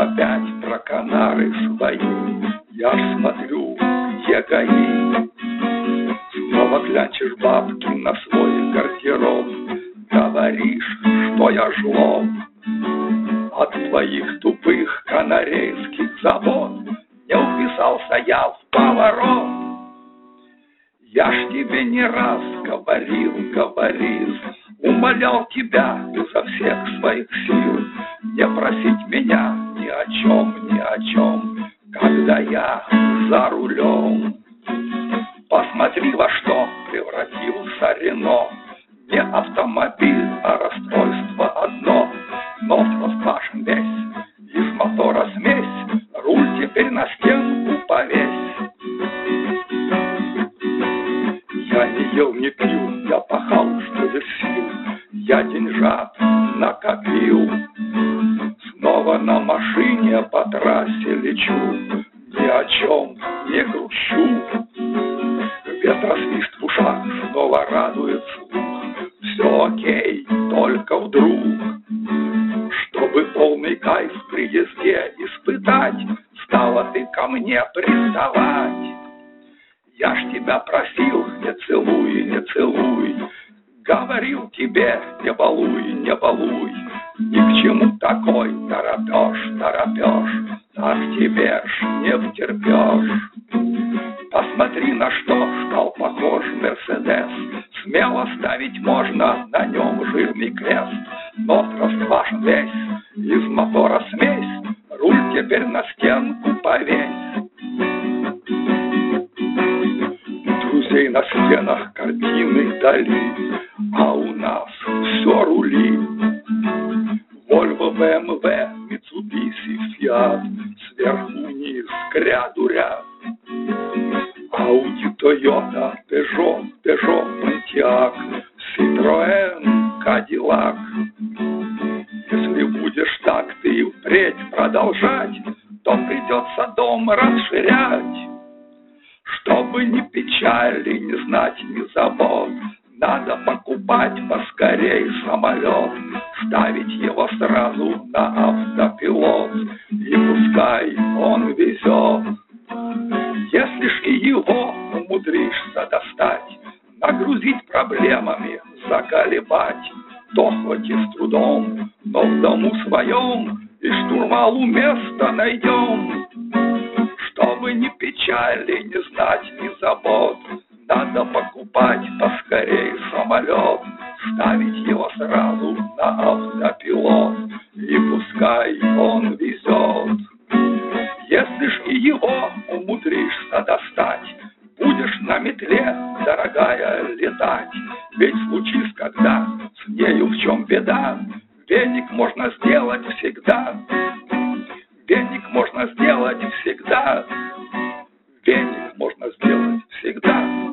опять про Канары свои. Я ж смотрю, где ГАИ. Снова клянчишь бабки на свой гардероб. Говоришь, что я жлоб. От твоих тупых канарейских забот не уписался я в поворот. Я ж тебе не раз говорил, умолял тебя изо всех своих сил не просить меня ни о чем, когда я за рулем. Посмотри, во что превратился Рено. Не автомобиль, а расстройство одно. Нос расквашен весь, из мотора смесь, руль теперь на стенку повесь. Я не ел, не пил, я пахал, что есть сил. Я деньжат накопил. Снова на машине по трассе лечу. Ни о чем не грущу. Ветросвист в ушах снова радует слух. Все окей, только вдруг, чтобы полный кайф при езде испытать, стала ты ко мне приставать. Я ж тебя просил, не целуй, не целуй. Говорил тебе, не балуй, не балуй. Ни к чему такой торопешь. Так тебе ж не втерпешь. Посмотри, на что стал похож Мерседес. Смело ставить можно на нем жирный крест. Нос расквашен весь, из мотора смесь. Руль теперь на стенку повесь. Друзей на стенах картины Дали, а у нас все рули. Вольво, БМВ, Митсубиси, Фиат, сверху вниз к ряду ряд. Ауди, Тойота, Пежо, Понтиак, Ситроэн, Кадиллак. Если будешь так ты и впредь продолжать, то придется дом расширять. Чтобы ни печали, ни знать, ни забот, надо покупать поскорей самолет, ставить его сразу на автопилот, и пускай он везет. Если ж и его умудришься достать, нагрузить проблемами, заколебать, то хоть и с трудом, но в дому своем и штурвалу место найдем. Чтобы ни печали, ни знать, ни забот, надо покупать поскорей самолет, ставить его сразу на автопилот, и пускай он везет. Если ж и его умудришься достать, будешь на метле, дорогая, летать. Ведь случись, когда с нею в чем беда, веник можно сделать всегда. Веник можно сделать всегда. Веник можно сделать всегда.